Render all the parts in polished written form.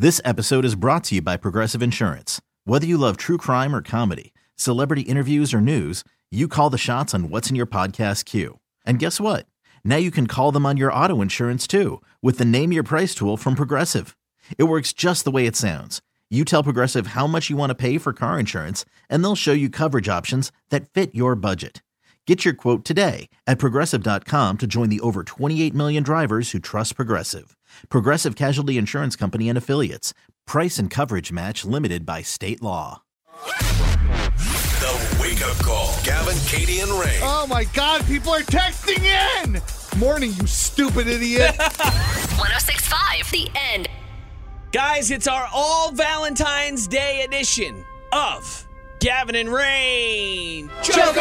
This episode is brought to you by Progressive Insurance. Whether you love true crime or comedy, celebrity interviews or news, you call the shots on what's in your podcast queue. And guess what? Now you can call them on your auto insurance too with the Name Your Price tool from Progressive. It works just the way it sounds. You tell Progressive how much you want to pay for car insurance, and they'll show you coverage options that fit your budget. Get your quote today at Progressive.com to join the over 28 million drivers who trust Progressive. Progressive Casualty Insurance Company and Affiliates. Price and coverage match limited by state law. The Wake Up Call. Gavin, Katie, and Ray. Oh, my God. People are texting in. Morning, you stupid idiot. 106.5 The End. Guys, it's our all Valentine's Day edition of Gavin and Rain. Joke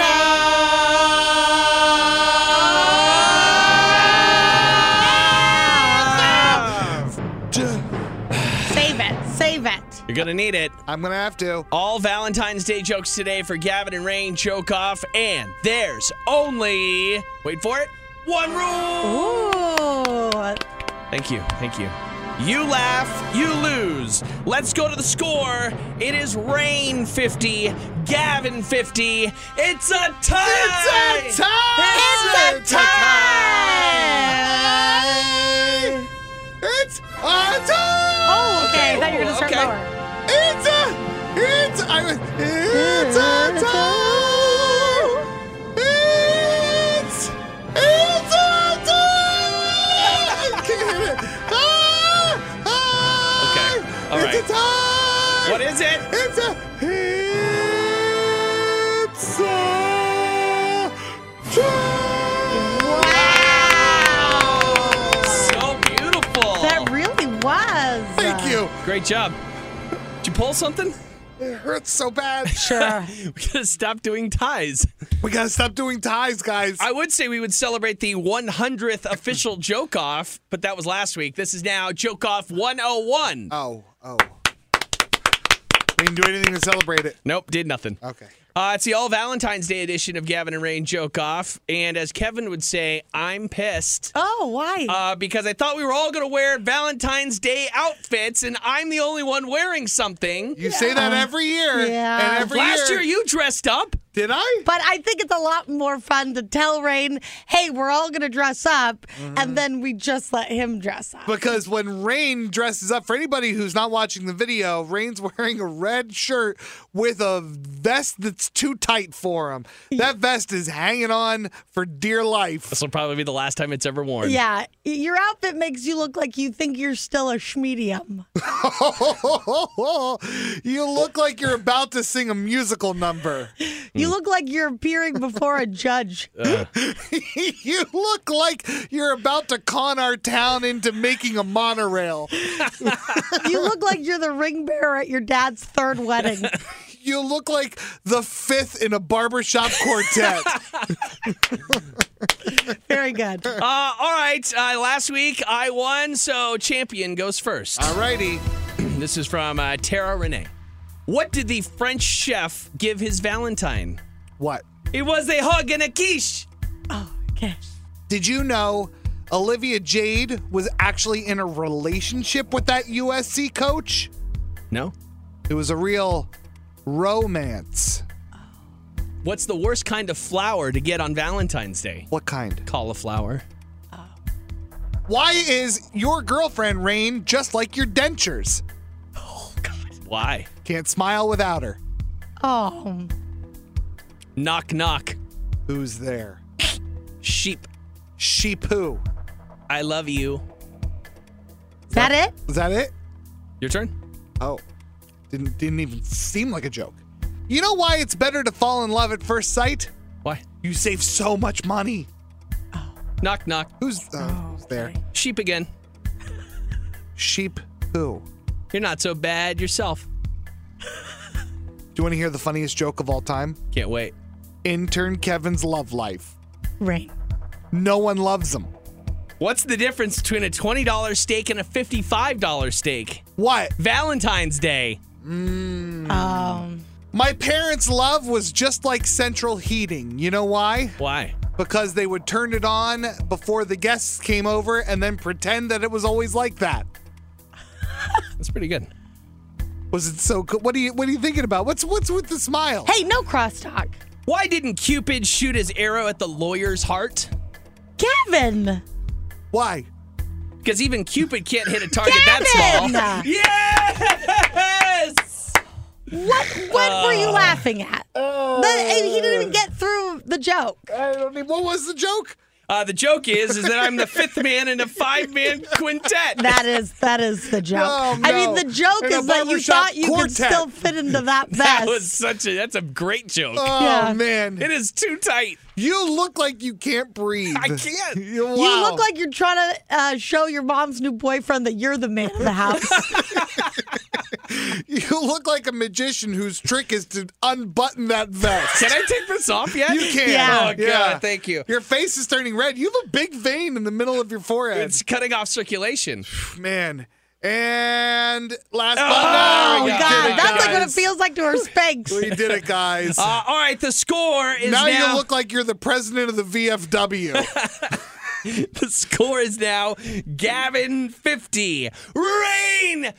Save it. You're going to need it. I'm going to have to. All Valentine's Day jokes today for Gavin and Rain Joke Off. And there's only, wait for it, one rule. Ooh. Thank you. You laugh, you lose. Let's go to the score. It is Rain 50, Gavin 50. It's a tie! It's a tie! It's a tie! It's a tie! Oh, okay. I thought you were going to start Okay. lower. It's a tie! It's a tie! I can't hit it. Okay, all right. It's a tie! What is it? It's a tie! So beautiful. That really was. Thank you. Great job. Did you pull something? It hurts so bad. Sure. We gotta stop doing ties. We gotta stop doing ties, guys. I would say we would celebrate the 100th official Joke Off, but that was last week. This is now Joke Off 101. Oh. We didn't do anything to celebrate it. Nope, did nothing. Okay. It's the all Valentine's Day edition of Gavin and Rain Joke Off, and as Kevin would say, I'm pissed. Oh, why? Because I thought we were all going to wear Valentine's Day outfits, and I'm the only one wearing something. You say that every year. Yeah. And every Last year you dressed up. Did I? But I think it's a lot more fun to tell Rain, hey, we're all going to dress up, and then we just let him dress up. Because when Rain dresses up, for anybody who's not watching the video, Rain's wearing a red shirt with a vest that's too tight for him. That vest is hanging on for dear life. This will probably be the last time it's ever worn. Yeah, your outfit makes you look like you think you're still a schmedium. You look like you're about to sing a musical number. You look like you're appearing before a judge. You look like you're about to con our town into making a monorail. You look like you're the ring bearer at your dad's third wedding. You look like the fifth in a barbershop quartet. Very good. All right. Last week I won, so champion goes first. All righty. This is from Tara Renee. What did the French chef give his Valentine? What? It was a hug and a quiche. Oh, okay. Did you know Olivia Jade was actually in a relationship with that USC coach? No. It was a real romance. What's the worst kind of flower to get on Valentine's Day? What kind? Cauliflower. Why is your girlfriend, Rain, just like your dentures? Oh, God. Why? Can't smile without her. Oh. Knock, knock. Who's there? Sheep. Sheep who? I love you. Is that it? Is that it? Your turn. Oh. Didn't even seem like a joke. You know why it's better to fall in love at first sight? Why? You save so much money. Knock, knock. Who's there? Sheep again. Sheep who? You're not so bad yourself. Do you want to hear the funniest joke of all time? Can't wait. Intern Kevin's love life. Rain. No one loves him. What's the difference between a $20 steak and a $55 steak? What? Valentine's Day. My parents' love was just like central heating. You know why? Why? Because they would turn it on before the guests came over and then pretend that it was always like that. That's pretty good. Was it so good? What are you thinking about? What's with the smile? Hey, no crosstalk. Why didn't Cupid shoot his arrow at the lawyer's heart? Gavin. Why? Because even Cupid can't hit a target that small. Yes! What were you laughing at? He didn't even get through the joke. What was the joke? The joke is that I'm the fifth man in a 5-man quintet. That is the joke. Oh, no. I mean, the joke In a is that you barbershop thought you could quartet. still fit into that vest. That's a great joke. Oh, Yeah. man. It is too tight. You look like you can't breathe. I can't. Wow. You look like you're trying to show your mom's new boyfriend that you're the man of the house. You look like a magician whose trick is to unbutton that vest. Can I take this off yet? You can. Yeah. Oh, God, thank you. Your face is turning red. You have a big vein in the middle of your forehead. It's cutting off circulation. Man. And last Oh, Oh, but my God. God, That's like what it guys. feels like to her Spanx. we did it, guys. All right, the score is now now. you look like you're the president of the VFW. The score is now Gavin 50, Rain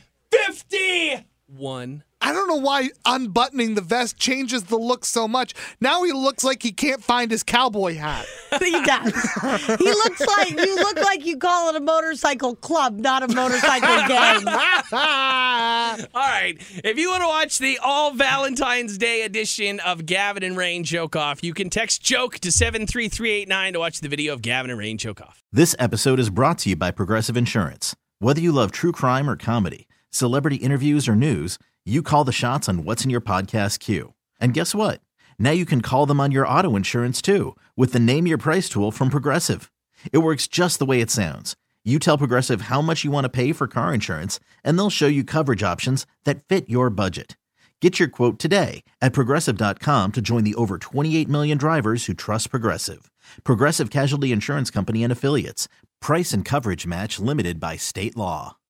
51. I don't know why unbuttoning the vest changes the look so much. Now he looks like he can't find his cowboy hat. He does. You look like you call it a motorcycle club, not a motorcycle gang. All right, if you want to watch the all Valentine's Day edition of Gavin and Rain Joke Off, you can text joke to 73389 to watch the video of Gavin and Rain Joke Off. This episode is brought to you by Progressive Insurance. Whether you love true crime or comedy, celebrity interviews or news, you call the shots on what's in your podcast queue. And guess what? Now you can call them on your auto insurance too with the Name Your Price tool from Progressive. It works just the way it sounds. You tell Progressive how much you want to pay for car insurance, and they'll show you coverage options that fit your budget. Get your quote today at Progressive.com to join the over 28 million drivers who trust Progressive. Progressive Casualty Insurance Company and Affiliates. Price and coverage match limited by state law.